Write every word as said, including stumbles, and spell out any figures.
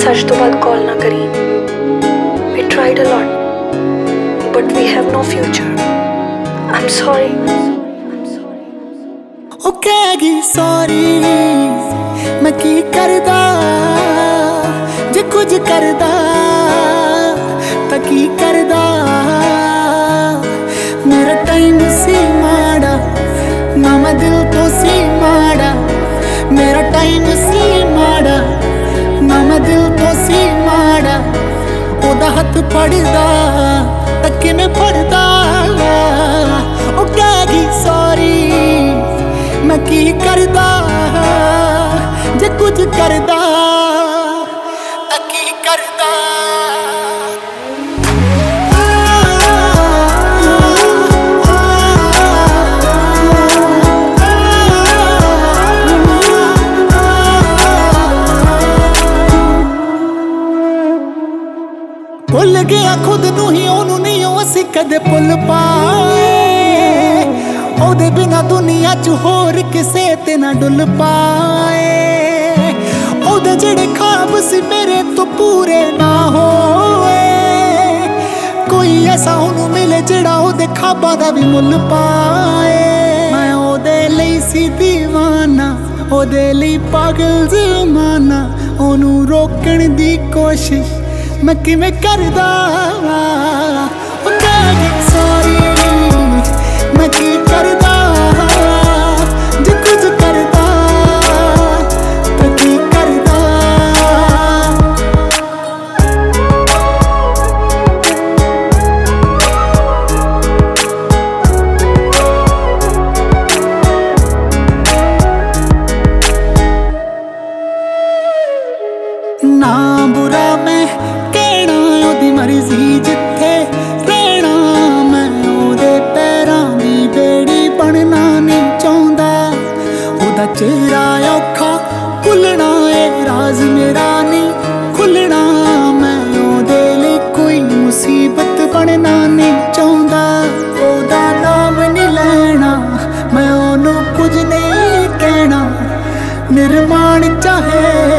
ਅੱਜ ਤੋਂ ਬਾਅਦ ਕਾਲ ਨਾ ਕਰੀ। We tried a lot, but we have no future. I'm sorry. ਉਹ ਕਹਿ ਗਈ ਸੌਰੀ, ਮੈਂ ਕੀ ਕਰਦਾ ਜੇ ਕੁਝ ਕਰਦਾ ਤਾਂ ਕੀ ਕਰਦਾ। ਮੇਰਾ ਟਾਈਮ ਸੀ ਮਾੜਾ, ਨਾ ਮੈਂ ਦਿਲ ਤੋਂ ਸੀ ਮਾੜਾ। ਮੇਰਾ ਟਾਈਮ ਸੀ ਮਾੜਾ, ਨਾ ਮੈਂ ਦਿਲ ਤੋਂ ਸੀ ਮਾੜਾ। ਉਹਦਾ ਹੱਥ ਫੜਦਾ ਤਾਂ ਕਿਵੇਂ ਫੜਦਾ। ਉਹ ਕਹਿ ਗਈ ਸੌਰੀ, ਮੈਂ ਕੀ ਕਰਦਾ ਜੇ ਕੁਝ ਕਰਦਾ ਤਾਂ ਕੀ ਕਰਦਾ। ਭੁੱਲ ਗਿਆ ਖੁਦ ਨੂੰ ਹੀ, ਉਹਨੂੰ ਨਹੀਂ ਉਹ ਅਸੀਂ ਕਦੇ ਭੁੱਲ ਪਾਏ। ਉਹਦੇ ਬਿਨਾ ਦੁਨੀਆ 'ਚ ਹੋਰ ਕਿਸੇ ਤੇ ਨਾ ਡੁੱਲ ਪਾਏ। ਉਹਦੇ ਜਿਹੜੇ ਖਾਬ ਸੀ ਮੇਰੇ ਤੋਂ ਪੂਰੇ ਨਾ ਹੋਏ। ਕੋਈ ਐਸਾ ਉਹਨੂੰ ਮਿਲੇ ਜਿਹੜਾ ਉਹਦੇ ਖਾਬਾਂ ਦਾ ਵੀ ਮੁੱਲ ਪਾਏ। ਮੈਂ ਉਹਦੇ ਲਈ ਸੀ ਦੀਵਾਨਾ, ਉਹਦੇ ਲਈ ਪਾਗਲ ਜ਼ਮਾਨਾ। ਉਹਨੂੰ ਰੋਕਣ ਦੀ ਕੋਸ਼ਿਸ਼ ਮੈਂ ਕਿਵੇਂ ਕਰਦਾ। ਉਹ ਕਹਿ ਗਈ ਸੌਰੀ, ਮੈਂ ਕੀ ਕਰਦਾ ਜੇ ਕੁਝ ਕਰਦਾ ਤਾਂ ਕੀ ਕਰਦਾ। ਨਾ ਬੁਰਾ ਮੈਂ ਕਹਿਣਾ, ਉਹਦੀ ਮਰਜ਼ੀ ਜਿੱਥੇ ਰਹਿਣਾ। ਮੈਂ ਉਹਦੇ ਪੈਰਾਂ ਦੀ ਬੇੜੀ ਬਣਨਾ ਨਹੀਂ ਚਾਹੁੰਦਾ। ਉਹਦਾ ਚਿਹਰਾ ਔਖਾ ਭੁੱਲਣਾ ਏ ਰਾਜ਼ ਮੇਰਾ ਨਹੀਂ ਖੁੱਲਣਾ। ਮੈਂ ਉਹਦੇ ਲਈ ਕੋਈ ਮੁਸੀਬਤ ਬਣਨਾ ਨਹੀਂ ਚਾਹੁੰਦਾ। ਉਹਦਾ ਨਾਮ ਨਹੀਂ ਲੈਣਾ, ਮੈਂ ਉਹਨੂੰ ਕੁਝ ਨਹੀਂ ਕਹਿਣਾ। ਨਿਰਮਾਣ ਚਾਹੇ